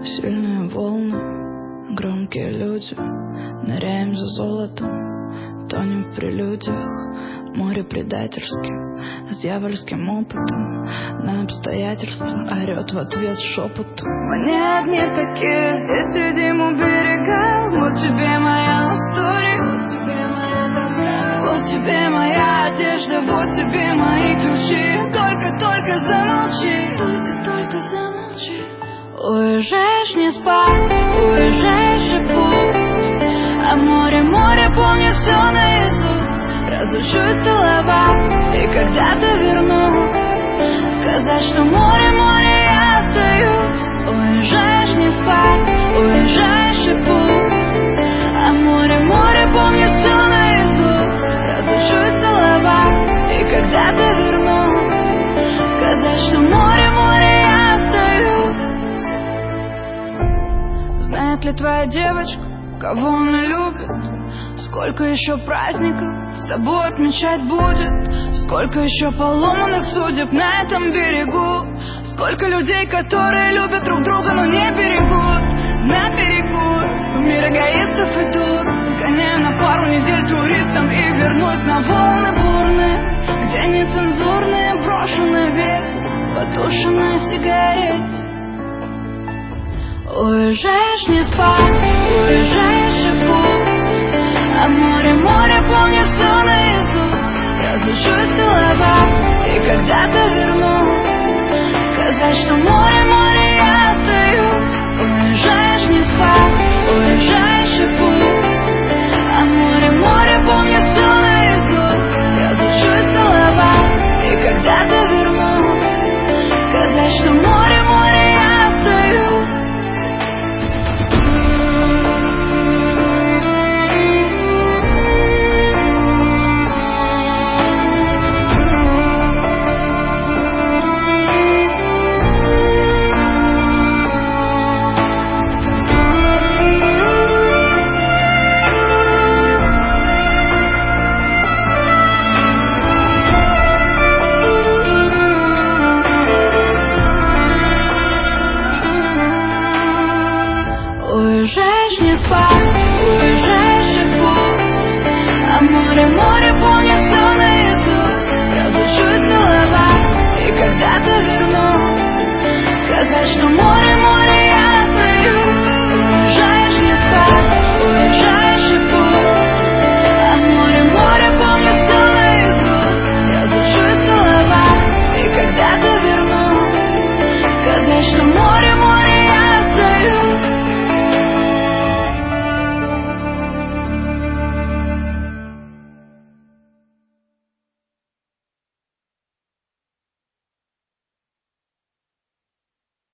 Сильные волны, громкие люди, ныряем за золотом, тонем в прелюдиях. Море предательски, с дьявольским опытом, на обстоятельства орет в ответ шепотом. Мы не одни такие, здесь сидим у берега. Вот тебе моя история, вот тебе моя добра, вот тебе моя одежда, вот тебе мои ключи. Только замолчи, только замолчи. Уезжаешь не спать, уезжаешь и пусть, а море помнит все наизусть. Разучусь целовать, и когда-то вернусь, сказать, что море, я остаюсь. Уезжаешь не спать, уезжаешь и пусть, а море помнит все наизусть. Разучусь целовать, и когда-то вернусь, сказать, что море, я остаюсь. Знает ли твоя девочка, кого она любит? Сколько еще праздников с тобой отмечать будет? Сколько еще поломанных судеб на этом берегу? Сколько людей, которые любят друг друга, но не берегут? На берегу в мир эгоистов иду, сгоняю на пару недель туристом и вернусь на волны бурные, где нецензурные брошены век, потушенная сигарете. Уезжаешь не спать, уезжаешь и пусть, а море помнит все наизусть. Разучусь целовать, и когда-то вернусь, сказать, что море, я остаюсь. Уезжаешь не спать, уезжаешь и пусть, а море помнит все наизусть. Разучусь целовать, и когда-то вернусь, сказать, что море, я остаюсь. Уезжаешь не спать, уезжаешь и пусть, а море помнит все наизусть. Разучусь целовать, и когда-то вернусь, сказать, что море